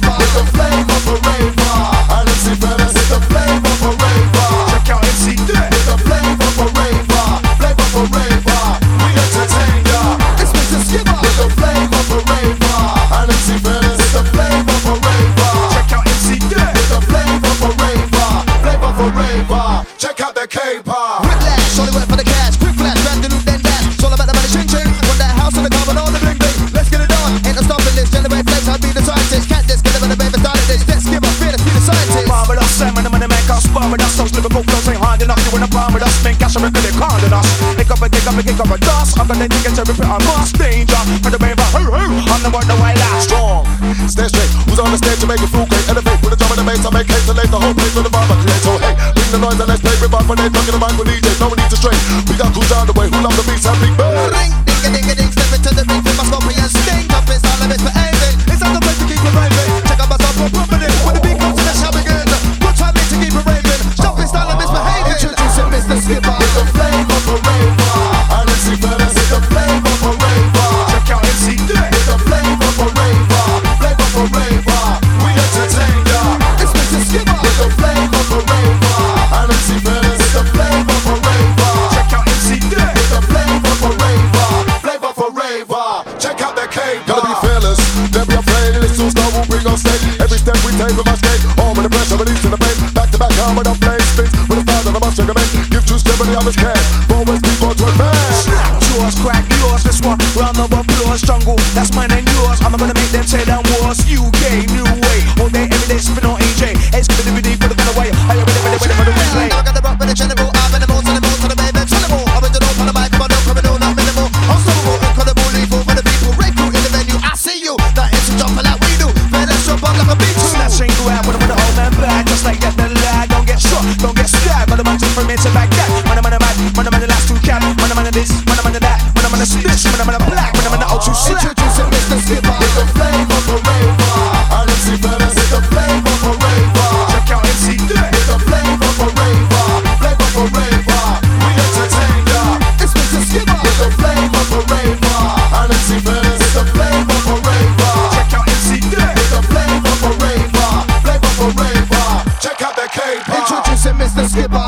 Skipper with the flavor for raver. And MC Fellas with the flavor for raver. Check out MC Dirt with the flavor for raver. Flavor for raver. We entertain ya. It's Mr. Skipper with the flavor for raver. And MC Fellas with the flavor for raver. Check out MC Dirt with the flavor for raver. Flavor for raver. Check out the K-pop. Whiplash, only work for the cash. Quick flash, grab the loot, then dash. It's all about the money, ching ching. From that house on the car and all the bling bling. Let's get it on. Ain't no stopping this. Generate flex, I'll be the scientist. Can't just get it when the baby started this. Let's give up, fearless, be the scientist. Bomb with us, Sam and the money man can't spar with us. Those lyrical flows ain't hard enough. You wanna bomb with us, man, cash a record, they can't than us. Pick up a kick up a kick up a dust. I'm gonna dig into repeat, I'm lost danger. For the baby, I'm the one the white last Strong, stay straight. Who's on the stage to make it feel great? Elevate, put a drum in the bass, I make hate to late the whole place for the vibe I create. So hey, bring the noise and let's play. Revive when they talk in the mic with DJs. No one needs to strain. We got cool down the way. Who love the beats and big bang? Ring, ding a ding a ding, step into the ring, feel my scorpion sting. Top is all of this for aiming. It's not the place to keep it raving. Check out my song for pumping it. When the beat comes, that's how we begin. Good timing to keep it raving. Jumping style of misbehaving. Introducing Mr. Skipper with the flavor for raver. And MC Fellas with the flavor for raver. Check out MC Dirt with the flavor for raver. Flavor for raver. We entertain ya. It's Mr. Skipper with the flavor for raver. And MC Fellas with the flavor for raver. Check out MC Dirt with the flavor for raver. Flavor for raver. Check out the K-pop. Gotta be fearless, then be afraid. This too slow will bring on stage. Every step we take with my skate. Home with the pressure, releasing the pain. Back to back, hard with the flame. Spins with a style that I must recommend. Give two steps when the others can. Forwards, people to advance. Yours, crack yours, this one round of applause. Jungle, that's mine and yours. I'm gonna make them tear down walls. UK, new way, all day, every day, sipping on EJ. It's gonna be the put it away. Are you ready for the replay? Now I got the rock with the general. I'm in the mood, to the mood, to the baby. Chillable, I'm in the dope on the mic. Come on, don't come and do not minimal. Unstoppable, incredible, lethal for the people. Break through in the venue. I see you. That is a jumper like we do. Man, let's jump up like a beat. Snatching grab with the old man back. Just like that, the lad. Don't get shot, don't get stabbed. But the man just from into back that. Man, I'm the last two cap. Man, I'm this, man, I'm that. Man, I'm stitch, man, I'm black. Man, I'm the O2 slap. Introducing Mr. Skipper with the flavor for raver. And MC Fellas with the flavor for raver. Check out MC Dirt with the flavor for raver. Flavor for raver. We entertain ya. It's Mr. Skipper with the flavor for raver. And MC Fellas with the flavor for raver. Check out MC Dirt with the flavor for raver. Flavor for raver. Check out the K-pop. Introducing Mr. Skipper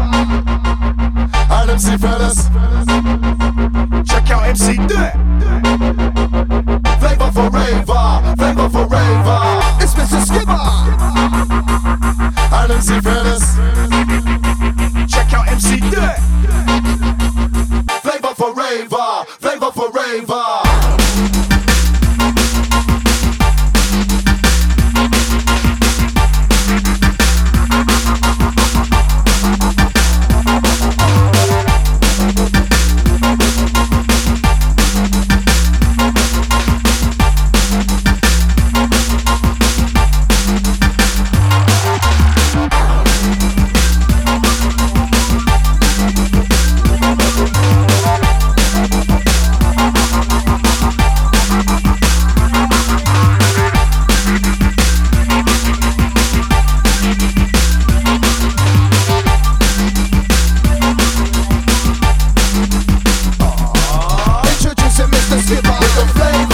And MC Fellas. Check out MC Dirt Flavor for raver. Flavor for raver. It's Mr. Skipper And MC Fellas. Check out MC Dirt Flavor for raver. Flavor for raver. Introducing Mr. Skipper with the flavor